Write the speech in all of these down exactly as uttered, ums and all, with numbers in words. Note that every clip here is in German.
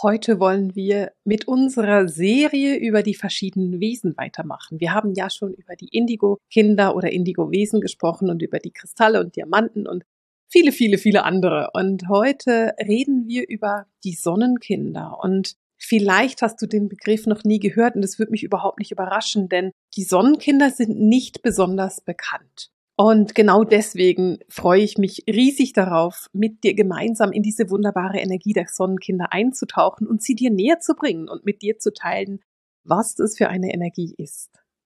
Heute wollen wir mit unserer Serie über die verschiedenen Wesen weitermachen. Wir haben ja schon über die Indigo-Kinder oder Indigo-Wesen gesprochen und über die Kristalle und Diamanten und viele, viele, viele andere. Und heute reden wir über die Sonnenkinder. Und vielleicht hast du den Begriff noch nie gehört und das würde mich überhaupt nicht überraschen, denn die Sonnenkinder sind nicht besonders bekannt. Und genau deswegen freue ich mich riesig darauf, mit dir gemeinsam in diese wunderbare Energie der Sonnenkinder einzutauchen und sie dir näher zu bringen und mit dir zu teilen, was das für eine Energie ist.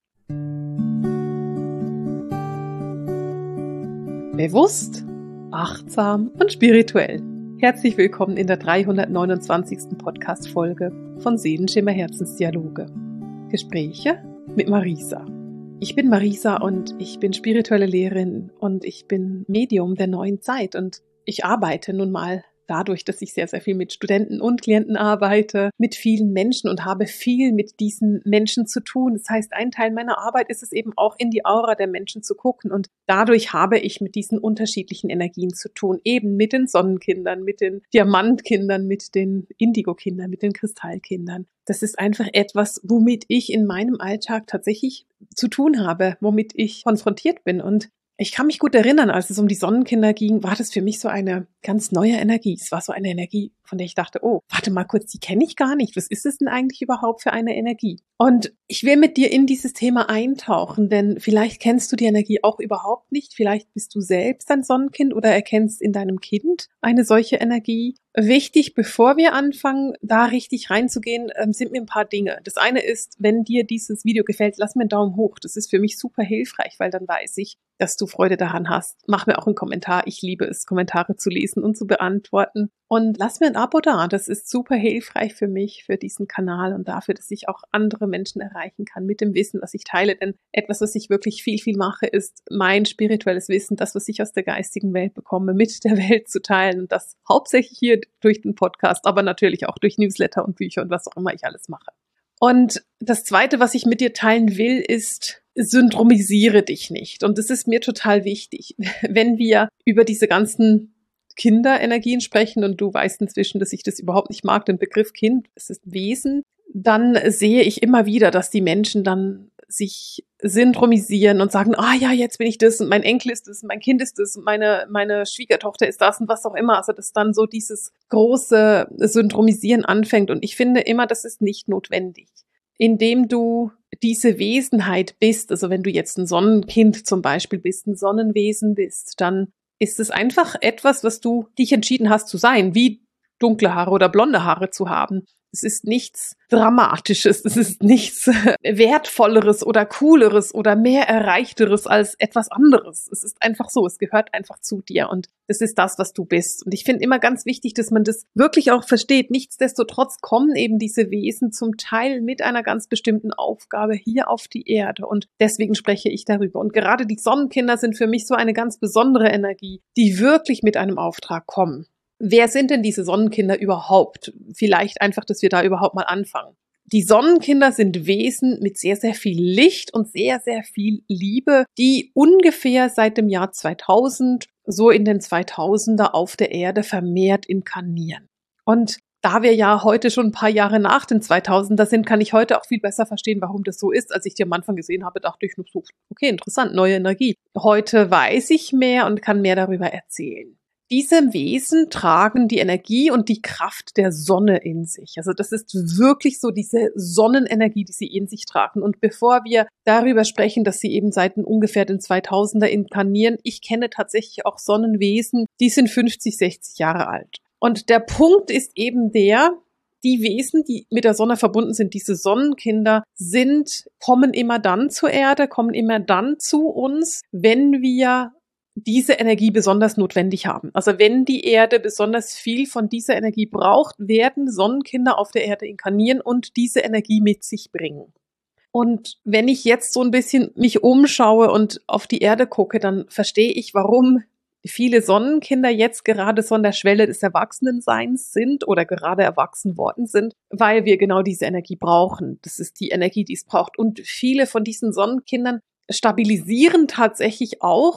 Bewusst, achtsam und spirituell. Herzlich willkommen in der dreihundertneunundzwanzigsten Podcast-Folge von Seelenschimmer Herzensdialoge. Gespräche mit Marisa. Ich bin Marisa und ich bin spirituelle Lehrerin und ich bin Medium der neuen Zeit und ich arbeite nun mal dadurch, dass ich sehr, sehr viel mit Studenten und Klienten arbeite, mit vielen Menschen und habe viel mit diesen Menschen zu tun. Das heißt, ein Teil meiner Arbeit ist es eben auch, in die Aura der Menschen zu gucken und dadurch habe ich mit diesen unterschiedlichen Energien zu tun, eben mit den Sonnenkindern, mit den Diamantkindern, mit den Indigo-Kindern, mit den Kristallkindern. Das ist einfach etwas, womit ich in meinem Alltag tatsächlich zu tun habe, womit ich konfrontiert bin. Und ich kann mich gut erinnern, als es um die Sonnenkinder ging, war das für mich so eine ganz neue Energie. Es war so eine Energie, von der ich dachte, oh, warte mal kurz, die kenne ich gar nicht. Was ist es denn eigentlich überhaupt für eine Energie? Und ich will mit dir in dieses Thema eintauchen, denn vielleicht kennst du die Energie auch überhaupt nicht. Vielleicht bist du selbst ein Sonnenkind oder erkennst in deinem Kind eine solche Energie. Wichtig, bevor wir anfangen, da richtig reinzugehen, sind mir ein paar Dinge. Das eine ist, wenn dir dieses Video gefällt, lass mir einen Daumen hoch. Das ist für mich super hilfreich, weil dann weiß ich, dass du Freude daran hast. Mach mir auch einen Kommentar. Ich liebe es, Kommentare zu lesen und zu beantworten. Und lass mir ein Abo da. Das ist super hilfreich für mich, für diesen Kanal und dafür, dass ich auch andere Menschen erreichen kann mit dem Wissen, was ich teile. Denn etwas, was ich wirklich viel, viel mache, ist mein spirituelles Wissen, das, was ich aus der geistigen Welt bekomme, mit der Welt zu teilen. Und das hauptsächlich hier durch den Podcast, aber natürlich auch durch Newsletter und Bücher und was auch immer ich alles mache. Und das Zweite, was ich mit dir teilen will, ist, syndromisiere dich nicht. Und das ist mir total wichtig. Wenn wir über diese ganzen Kinderenergien sprechen und du weißt inzwischen, dass ich das überhaupt nicht mag, den Begriff Kind, es ist Wesen, dann sehe ich immer wieder, dass die Menschen dann sich syndromisieren und sagen, ah ja, jetzt bin ich das und mein Enkel ist das, mein Kind ist das, meine meine Schwiegertochter ist das und was auch immer. Also dass dann so dieses große Syndromisieren anfängt und ich finde immer, das ist nicht notwendig. Indem du diese Wesenheit bist, also wenn du jetzt ein Sonnenkind zum Beispiel bist, ein Sonnenwesen bist, dann ist es einfach etwas, was du dich entschieden hast zu sein, wie dunkle Haare oder blonde Haare zu haben. Es ist nichts Dramatisches, es ist nichts Wertvolleres oder Cooleres oder mehr Erreichteres als etwas anderes. Es ist einfach so, es gehört einfach zu dir und es ist das, was du bist. Und ich finde immer ganz wichtig, dass man das wirklich auch versteht. Nichtsdestotrotz kommen eben diese Wesen zum Teil mit einer ganz bestimmten Aufgabe hier auf die Erde und deswegen spreche ich darüber. Und gerade die Sonnenkinder sind für mich so eine ganz besondere Energie, die wirklich mit einem Auftrag kommen. Wer sind denn diese Sonnenkinder überhaupt? Vielleicht einfach, dass wir da überhaupt mal anfangen. Die Sonnenkinder sind Wesen mit sehr, sehr viel Licht und sehr, sehr viel Liebe, die ungefähr seit dem Jahr zweitausend, so in den zweitausender auf der Erde vermehrt inkarnieren. Und da wir ja heute schon ein paar Jahre nach den zweitausender sind, kann ich heute auch viel besser verstehen, warum das so ist. Als ich die am Anfang gesehen habe, dachte ich nur so, okay, interessant, neue Energie. Heute weiß ich mehr und kann mehr darüber erzählen. Diese Wesen tragen die Energie und die Kraft der Sonne in sich. Also das ist wirklich so diese Sonnenenergie, die sie in sich tragen. Und bevor wir darüber sprechen, dass sie eben seit ungefähr den zweitausender inkarnieren, ich kenne tatsächlich auch Sonnenwesen, die sind fünfzig, sechzig Jahre alt. Und der Punkt ist eben der, die Wesen, die mit der Sonne verbunden sind, diese Sonnenkinder, sind, kommen immer dann zur Erde, kommen immer dann zu uns, wenn wir diese Energie besonders notwendig haben. Also wenn die Erde besonders viel von dieser Energie braucht, werden Sonnenkinder auf der Erde inkarnieren und diese Energie mit sich bringen. Und wenn ich jetzt so ein bisschen mich umschaue und auf die Erde gucke, dann verstehe ich, warum viele Sonnenkinder jetzt gerade so an der Schwelle des Erwachsenenseins sind oder gerade erwachsen worden sind, weil wir genau diese Energie brauchen. Das ist die Energie, die es braucht. Und viele von diesen Sonnenkindern stabilisieren tatsächlich auch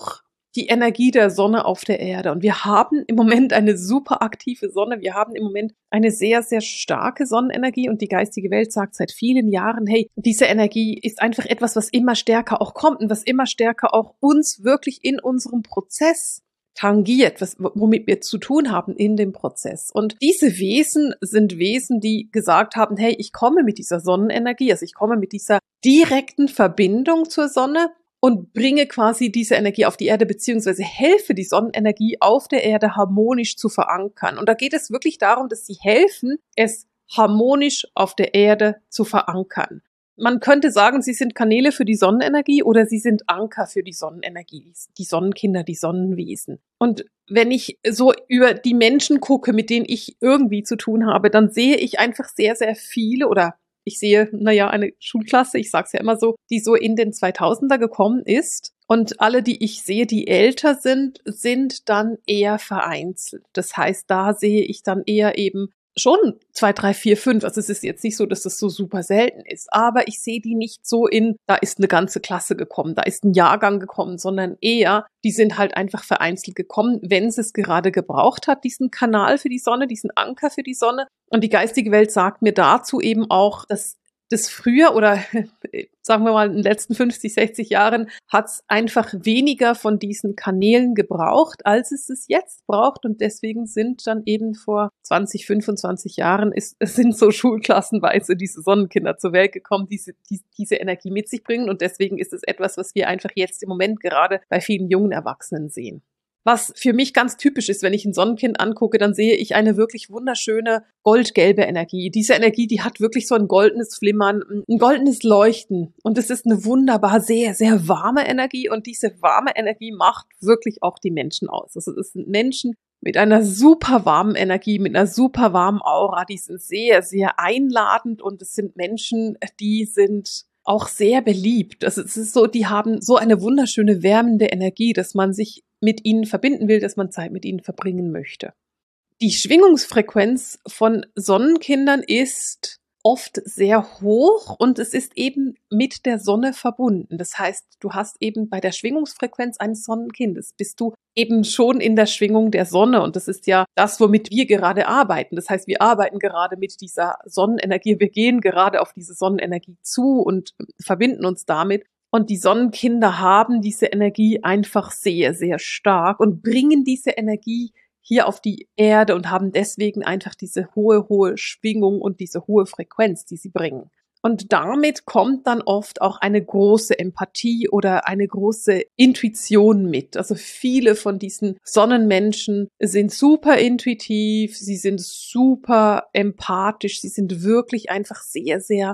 die Energie der Sonne auf der Erde. Und wir haben im Moment eine super aktive Sonne. Wir haben im Moment eine sehr, sehr starke Sonnenenergie und die geistige Welt sagt seit vielen Jahren, hey, diese Energie ist einfach etwas, was immer stärker auch kommt und was immer stärker auch uns wirklich in unserem Prozess tangiert, was, womit wir zu tun haben in dem Prozess. Und diese Wesen sind Wesen, die gesagt haben, hey, ich komme mit dieser Sonnenenergie, also ich komme mit dieser direkten Verbindung zur Sonne und bringe quasi diese Energie auf die Erde, beziehungsweise helfe die Sonnenenergie auf der Erde harmonisch zu verankern. Und da geht es wirklich darum, dass sie helfen, es harmonisch auf der Erde zu verankern. Man könnte sagen, sie sind Kanäle für die Sonnenenergie oder sie sind Anker für die Sonnenenergie, die Sonnenkinder, die Sonnenwesen. Und wenn ich so über die Menschen gucke, mit denen ich irgendwie zu tun habe, dann sehe ich einfach sehr, sehr viele oder ich sehe, naja, eine Schulklasse, ich sage es ja immer so, die so in den zweitausender gekommen ist. Und alle, die ich sehe, die älter sind, sind dann eher vereinzelt. Das heißt, da sehe ich dann eher eben schon zwei, drei, vier, fünf. Also es ist jetzt nicht so, dass das so super selten ist. Aber ich sehe die nicht so in, da ist eine ganze Klasse gekommen, da ist ein Jahrgang gekommen, sondern eher, die sind halt einfach vereinzelt gekommen, wenn es es gerade gebraucht hat, diesen Kanal für die Sonne, diesen Anker für die Sonne. Und die geistige Welt sagt mir dazu eben auch, dass das früher oder sagen wir mal in den letzten fünfzig, sechzig Jahren hat es einfach weniger von diesen Kanälen gebraucht, als es es jetzt braucht. Und deswegen sind dann eben vor zwanzig, fünfundzwanzig Jahren ist, es sind so schulklassenweise diese Sonnenkinder zur Welt gekommen, die diese, die diese Energie mit sich bringen. Und deswegen ist es etwas, was wir einfach jetzt im Moment gerade bei vielen jungen Erwachsenen sehen. Was für mich ganz typisch ist, wenn ich ein Sonnenkind angucke, dann sehe ich eine wirklich wunderschöne goldgelbe Energie. Diese Energie, die hat wirklich so ein goldenes Flimmern, ein goldenes Leuchten. Und es ist eine wunderbar, sehr, sehr warme Energie. Und diese warme Energie macht wirklich auch die Menschen aus. Also es sind Menschen mit einer super warmen Energie, mit einer super warmen Aura. Die sind sehr, sehr einladend. Und es sind Menschen, die sind auch sehr beliebt. Also es ist so, die haben so eine wunderschöne wärmende Energie, dass man sich mit ihnen verbinden will, dass man Zeit mit ihnen verbringen möchte. Die Schwingungsfrequenz von Sonnenkindern ist oft sehr hoch und es ist eben mit der Sonne verbunden. Das heißt, du hast eben bei der Schwingungsfrequenz eines Sonnenkindes bist du eben schon in der Schwingung der Sonne und das ist ja das, womit wir gerade arbeiten. Das heißt, wir arbeiten gerade mit dieser Sonnenenergie, wir gehen gerade auf diese Sonnenenergie zu und verbinden uns damit. Und die Sonnenkinder haben diese Energie einfach sehr, sehr stark und bringen diese Energie hier auf die Erde und haben deswegen einfach diese hohe, hohe Schwingung und diese hohe Frequenz, die sie bringen. Und damit kommt dann oft auch eine große Empathie oder eine große Intuition mit. Also viele von diesen Sonnenmenschen sind super intuitiv, sie sind super empathisch, sie sind wirklich einfach sehr, sehr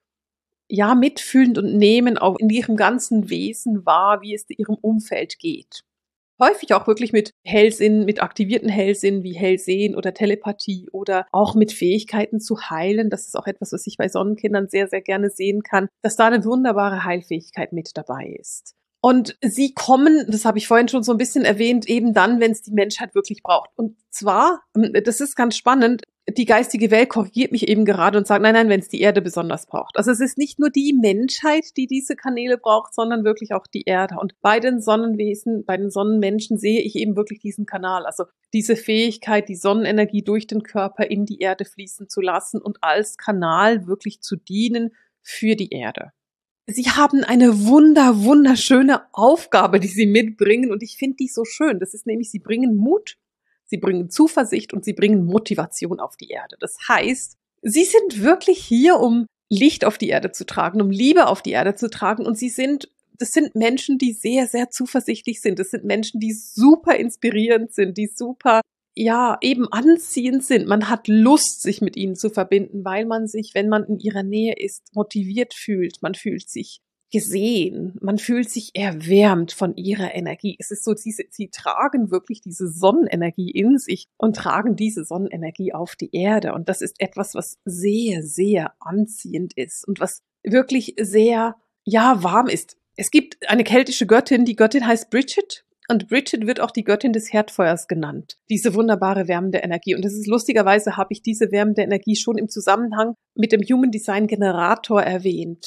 ja, mitfühlend und nehmen auch in ihrem ganzen Wesen wahr, wie es ihrem Umfeld geht. Häufig auch wirklich mit Hellsinn, mit aktivierten Hellsinn wie Hellsehen oder Telepathie oder auch mit Fähigkeiten zu heilen. Das ist auch etwas, was ich bei Sonnenkindern sehr, sehr gerne sehen kann, dass da eine wunderbare Heilfähigkeit mit dabei ist. Und sie kommen, das habe ich vorhin schon so ein bisschen erwähnt, eben dann, wenn es die Menschheit wirklich braucht. Und zwar, das ist ganz spannend, die geistige Welt korrigiert mich eben gerade und sagt, nein, nein, wenn es die Erde besonders braucht. Also es ist nicht nur die Menschheit, die diese Kanäle braucht, sondern wirklich auch die Erde. Und bei den Sonnenwesen, bei den Sonnenmenschen sehe ich eben wirklich diesen Kanal. Also diese Fähigkeit, die Sonnenenergie durch den Körper in die Erde fließen zu lassen und als Kanal wirklich zu dienen für die Erde. Sie haben eine wunder, wunderschöne Aufgabe, die sie mitbringen und ich finde die so schön. Das ist nämlich, sie bringen Mut, sie bringen Zuversicht und sie bringen Motivation auf die Erde. Das heißt, sie sind wirklich hier, um Licht auf die Erde zu tragen, um Liebe auf die Erde zu tragen und sie sind, das sind Menschen, die sehr, sehr zuversichtlich sind. Das sind Menschen, die super inspirierend sind, die super ja, eben anziehend sind. Man hat Lust, sich mit ihnen zu verbinden, weil man sich, wenn man in ihrer Nähe ist, motiviert fühlt. Man fühlt sich gesehen. Man fühlt sich erwärmt von ihrer Energie. Es ist so, sie, sie tragen wirklich diese Sonnenenergie in sich und tragen diese Sonnenenergie auf die Erde. Und das ist etwas, was sehr, sehr anziehend ist und was wirklich sehr, ja, warm ist. Es gibt eine keltische Göttin, die Göttin heißt Bridget. Und Bridget wird auch die Göttin des Herdfeuers genannt. Diese wunderbare wärmende Energie. Und das ist lustigerweise, habe ich diese wärmende Energie schon im Zusammenhang mit dem Human Design Generator erwähnt.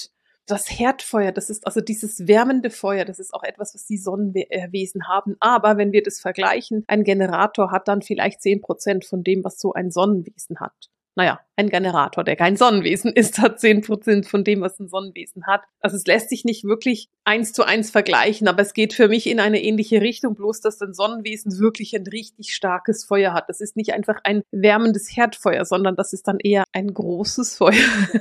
das Herdfeuer, das ist also dieses wärmende Feuer, das ist auch etwas, was die Sonnenwesen haben. Aber wenn wir das vergleichen, ein Generator hat dann vielleicht zehn Prozent von dem, was so ein Sonnenwesen hat. Naja, ein Generator, der kein Sonnenwesen ist, hat zehn Prozent von dem, was ein Sonnenwesen hat. Also es lässt sich nicht wirklich eins zu eins vergleichen, aber es geht für mich in eine ähnliche Richtung, bloß dass ein Sonnenwesen wirklich ein richtig starkes Feuer hat. Das ist nicht einfach ein wärmendes Herdfeuer, sondern das ist dann eher ein großes Feuer.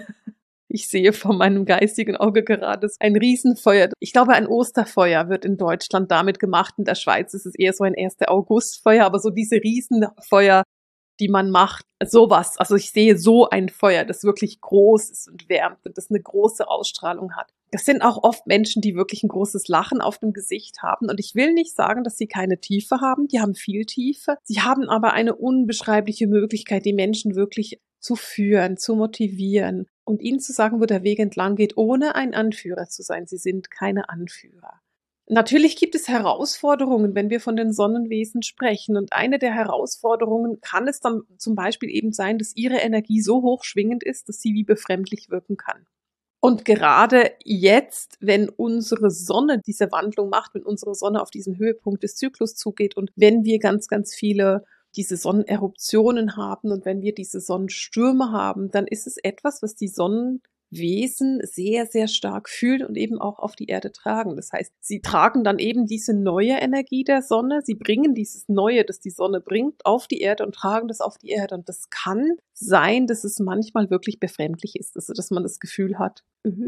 Ich sehe vor meinem geistigen Auge gerade ein Riesenfeuer. Ich glaube, ein Osterfeuer wird in Deutschland damit gemacht. In der Schweiz ist es eher so ein erster August-Feuer, aber so diese Riesenfeuer, die man macht, sowas. Also ich sehe so ein Feuer, das wirklich groß ist und wärmt und das eine große Ausstrahlung hat. Das sind auch oft Menschen, die wirklich ein großes Lachen auf dem Gesicht haben. Und ich will nicht sagen, dass sie keine Tiefe haben. Die haben viel Tiefe. Sie haben aber eine unbeschreibliche Möglichkeit, die Menschen wirklich zu führen, zu motivieren und ihnen zu sagen, wo der Weg entlang geht, ohne ein Anführer zu sein. Sie sind keine Anführer. Natürlich gibt es Herausforderungen, wenn wir von den Sonnenwesen sprechen. Und eine der Herausforderungen kann es dann zum Beispiel eben sein, dass ihre Energie so hochschwingend ist, dass sie wie befremdlich wirken kann. Und gerade jetzt, wenn unsere Sonne diese Wandlung macht, wenn unsere Sonne auf diesen Höhepunkt des Zyklus zugeht und wenn wir ganz, ganz viele diese Sonneneruptionen haben und wenn wir diese Sonnenstürme haben, dann ist es etwas, was die Sonnenwesen sehr, sehr stark fühlen und eben auch auf die Erde tragen. Das heißt, sie tragen dann eben diese neue Energie der Sonne, sie bringen dieses Neue, das die Sonne bringt, auf die Erde und tragen das auf die Erde. Und das kann sein, dass es manchmal wirklich befremdlich ist, also dass man das Gefühl hat,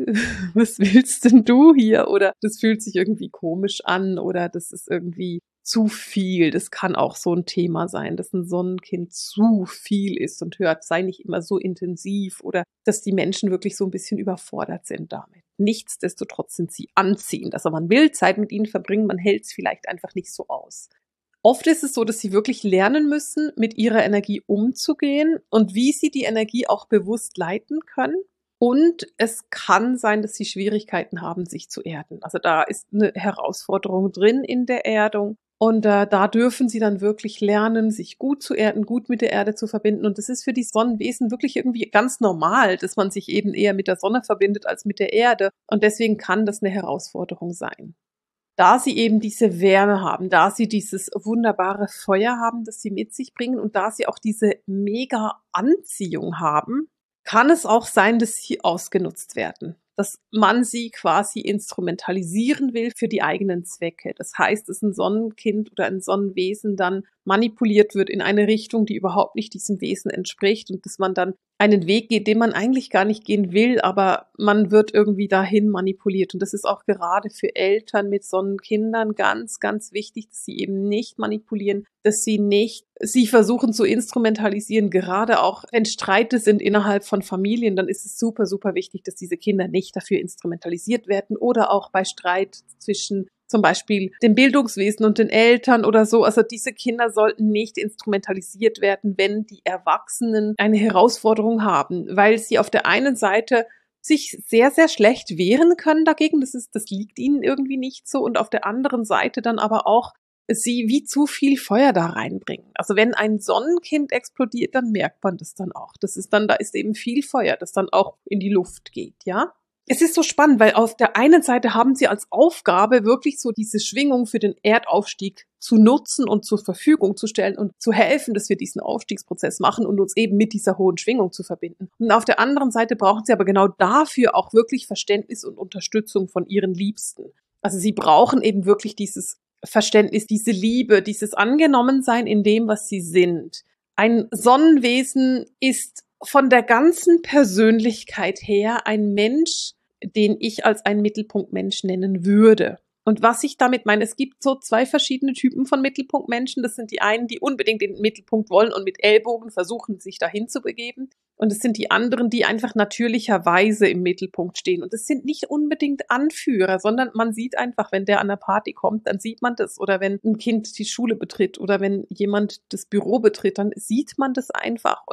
was willst denn du hier? Oder das fühlt sich irgendwie komisch an oder das ist irgendwie zu viel. Das kann auch so ein Thema sein, dass ein Sonnenkind zu viel ist und hört, sei nicht immer so intensiv oder dass die Menschen wirklich so ein bisschen überfordert sind damit. Nichtsdestotrotz sind sie anziehend. Also man will Zeit mit ihnen verbringen, man hält es vielleicht einfach nicht so aus. Oft ist es so, dass sie wirklich lernen müssen, mit ihrer Energie umzugehen und wie sie die Energie auch bewusst leiten können. Und es kann sein, dass sie Schwierigkeiten haben, sich zu erden. Also da ist eine Herausforderung drin in der Erdung. Und äh, da dürfen sie dann wirklich lernen, sich gut zu erden, gut mit der Erde zu verbinden. Und das ist für die Sonnenwesen wirklich irgendwie ganz normal, dass man sich eben eher mit der Sonne verbindet als mit der Erde. Und deswegen kann das eine Herausforderung sein. Da sie eben diese Wärme haben, da sie dieses wunderbare Feuer haben, das sie mit sich bringen und da sie auch diese mega Anziehung haben, kann es auch sein, dass sie ausgenutzt werden, dass man sie quasi instrumentalisieren will für die eigenen Zwecke. Das heißt, dass ein Sonnenkind oder ein Sonnenwesen dann manipuliert wird in eine Richtung, die überhaupt nicht diesem Wesen entspricht und dass man dann einen Weg geht, den man eigentlich gar nicht gehen will, aber man wird irgendwie dahin manipuliert. Und das ist auch gerade für Eltern mit Sonnenkindern ganz, ganz wichtig, dass sie eben nicht manipulieren, dass sie nicht sie versuchen zu instrumentalisieren, gerade auch wenn Streite sind innerhalb von Familien, dann ist es super, super wichtig, dass diese Kinder nicht dafür instrumentalisiert werden oder auch bei Streit zwischen zum Beispiel dem Bildungswesen und den Eltern oder so. Also diese Kinder sollten nicht instrumentalisiert werden, wenn die Erwachsenen eine Herausforderung haben, weil sie auf der einen Seite sich sehr, sehr schlecht wehren können dagegen. Das ist, das liegt ihnen irgendwie nicht so. Und auf der anderen Seite dann aber auch sie wie zu viel Feuer da reinbringen. Also wenn ein Sonnenkind explodiert, dann merkt man das dann auch. Das ist dann, da ist eben viel Feuer, das dann auch in die Luft geht, ja. Es ist so spannend, weil auf der einen Seite haben sie als Aufgabe wirklich so diese Schwingung für den Erdaufstieg zu nutzen und zur Verfügung zu stellen und zu helfen, dass wir diesen Aufstiegsprozess machen und uns eben mit dieser hohen Schwingung zu verbinden. Und auf der anderen Seite brauchen sie aber genau dafür auch wirklich Verständnis und Unterstützung von ihren Liebsten. Also sie brauchen eben wirklich dieses Verständnis, diese Liebe, dieses Angenommensein in dem, was sie sind. Ein Sonnenwesen ist von der ganzen Persönlichkeit her ein Mensch, den ich als einen Mittelpunktmensch nennen würde. Und was ich damit meine, es gibt so zwei verschiedene Typen von Mittelpunktmenschen. Das sind die einen, die unbedingt den Mittelpunkt wollen und mit Ellbogen versuchen, sich dahin zu begeben. Und es sind die anderen, die einfach natürlicherweise im Mittelpunkt stehen. Und es sind nicht unbedingt Anführer, sondern man sieht einfach, wenn der an der Party kommt, dann sieht man das. Oder wenn ein Kind die Schule betritt oder wenn jemand das Büro betritt, dann sieht man das einfach. Und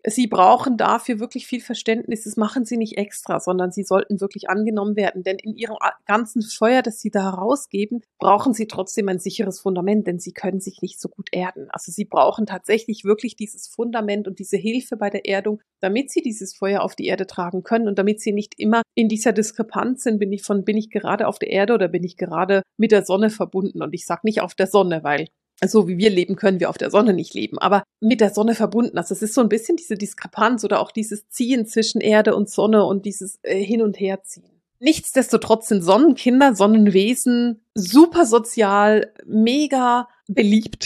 Sie brauchen dafür wirklich viel Verständnis. Das machen sie nicht extra, sondern sie sollten wirklich angenommen werden. Denn in ihrem ganzen Feuer, das sie da herausgeben, brauchen sie trotzdem ein sicheres Fundament, denn sie können sich nicht so gut erden. Also sie brauchen tatsächlich wirklich dieses Fundament und diese Hilfe bei der Erdung, damit sie dieses Feuer auf die Erde tragen können und damit sie nicht immer in dieser Diskrepanz sind, bin ich von, bin ich gerade auf der Erde oder bin ich gerade mit der Sonne verbunden? Und ich sage nicht auf der Sonne, weil so wie wir leben, können wir auf der Sonne nicht leben, aber mit der Sonne verbunden. Also es ist so ein bisschen diese Diskrepanz oder auch dieses Ziehen zwischen Erde und Sonne und dieses äh, Hin- und Herziehen. Nichtsdestotrotz sind Sonnenkinder, Sonnenwesen super sozial, mega beliebt.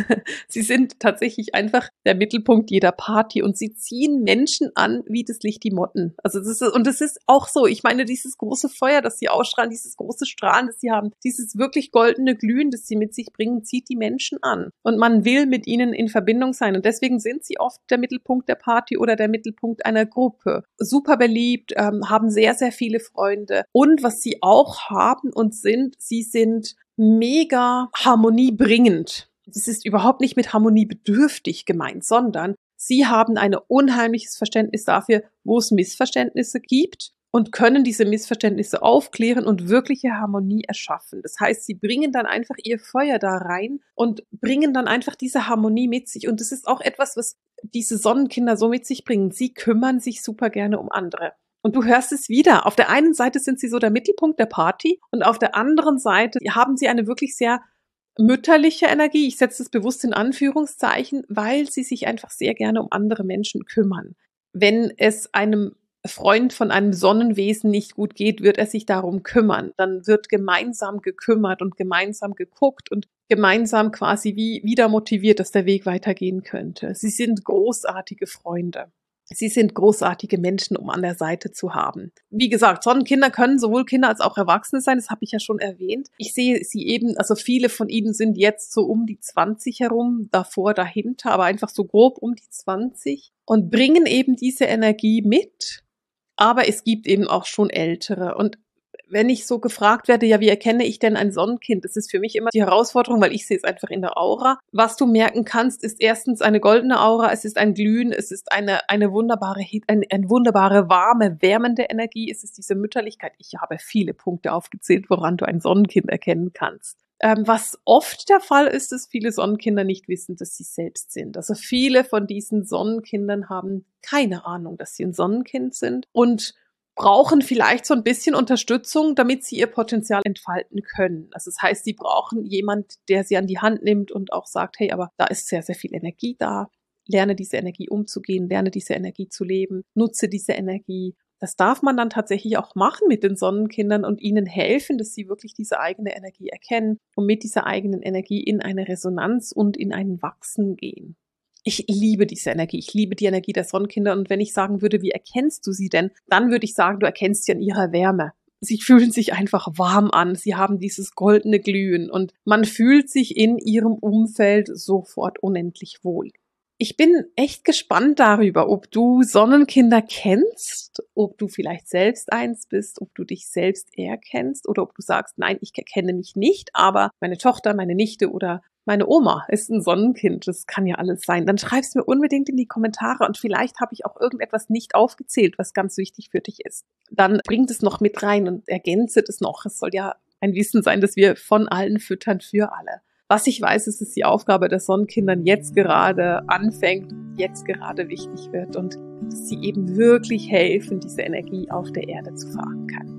Sie sind tatsächlich einfach der Mittelpunkt jeder Party und sie ziehen Menschen an wie das Licht die Motten. Also das ist, und das ist auch so. Ich meine, dieses große Feuer, das sie ausstrahlen, dieses große Strahlen, das sie haben, dieses wirklich goldene Glühen, das sie mit sich bringen, zieht die Menschen an. Und man will mit ihnen in Verbindung sein. Und deswegen sind sie oft der Mittelpunkt der Party oder der Mittelpunkt einer Gruppe. Super beliebt, ähm, haben sehr, sehr viele Freunde. Und was sie auch haben und sind, sie sind mega harmoniebringend. Das ist überhaupt nicht mit harmoniebedürftig gemeint, sondern sie haben ein unheimliches Verständnis dafür, wo es Missverständnisse gibt und können diese Missverständnisse aufklären und wirkliche Harmonie erschaffen. Das heißt, sie bringen dann einfach ihr Feuer da rein und bringen dann einfach diese Harmonie mit sich. Und das ist auch etwas, was diese Sonnenkinder so mit sich bringen. Sie kümmern sich super gerne um andere. Und du hörst es wieder. Auf der einen Seite sind sie so der Mittelpunkt der Party und auf der anderen Seite haben sie eine wirklich sehr mütterliche Energie. Ich setze es bewusst in Anführungszeichen, weil sie sich einfach sehr gerne um andere Menschen kümmern. Wenn es einem Freund von einem Sonnenwesen nicht gut geht, wird er sich darum kümmern. Dann wird gemeinsam gekümmert und gemeinsam geguckt und gemeinsam quasi wie wieder motiviert, dass der Weg weitergehen könnte. Sie sind großartige Freunde. Sie sind großartige Menschen, um an der Seite zu haben. Wie gesagt, Sonnenkinder können sowohl Kinder als auch Erwachsene sein, das habe ich ja schon erwähnt. Ich sehe sie eben, also viele von ihnen sind jetzt so um die zwanzig herum, davor, dahinter, aber einfach so grob um die zwanzig und bringen eben diese Energie mit, aber es gibt eben auch schon Ältere. Und wenn ich so gefragt werde, ja, wie erkenne ich denn ein Sonnenkind? Das ist für mich immer die Herausforderung, weil ich sehe es einfach in der Aura. Was du merken kannst, ist erstens eine goldene Aura, es ist ein Glühen, es ist eine eine wunderbare, eine, eine wunderbare, warme, wärmende Energie, es ist diese Mütterlichkeit. Ich habe viele Punkte aufgezählt, woran du ein Sonnenkind erkennen kannst. Ähm, was oft der Fall ist, ist, viele Sonnenkinder nicht wissen, dass sie selbst sind. Also viele von diesen Sonnenkindern haben keine Ahnung, dass sie ein Sonnenkind sind und brauchen vielleicht so ein bisschen Unterstützung, damit sie ihr Potenzial entfalten können. Also das heißt, sie brauchen jemand, der sie an die Hand nimmt und auch sagt, hey, aber da ist sehr, sehr viel Energie da. Lerne diese Energie umzugehen, lerne diese Energie zu leben, nutze diese Energie. Das darf man dann tatsächlich auch machen mit den Sonnenkindern und ihnen helfen, dass sie wirklich diese eigene Energie erkennen und mit dieser eigenen Energie in eine Resonanz und in ein Wachsen gehen. Ich liebe diese Energie. Ich liebe die Energie der Sonnenkinder. Und wenn ich sagen würde, wie erkennst du sie denn? Dann würde ich sagen, du erkennst sie an ihrer Wärme. Sie fühlen sich einfach warm an. Sie haben dieses goldene Glühen und man fühlt sich in ihrem Umfeld sofort unendlich wohl. Ich bin echt gespannt darüber, ob du Sonnenkinder kennst, ob du vielleicht selbst eins bist, ob du dich selbst erkennst oder ob du sagst, nein, ich erkenne mich nicht, aber meine Tochter, meine Nichte oder meine Oma ist ein Sonnenkind. Das kann ja alles sein. Dann schreib's mir unbedingt in die Kommentare und vielleicht habe ich auch irgendetwas nicht aufgezählt, was ganz wichtig für dich ist. Dann bringt es noch mit rein und ergänze es noch. Es soll ja ein Wissen sein, dass wir von allen füttern für alle. Was ich weiß, ist, dass die Aufgabe der Sonnenkindern jetzt gerade anfängt, jetzt gerade wichtig wird und dass sie eben wirklich helfen, diese Energie auf der Erde zu verankern.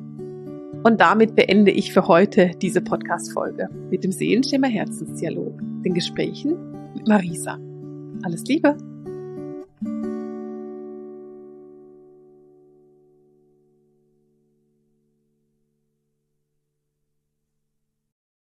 Und damit beende ich für heute diese Podcast-Folge mit dem Seelenschimmer Herzensdialog, den Gesprächen mit Marisa. Alles Liebe!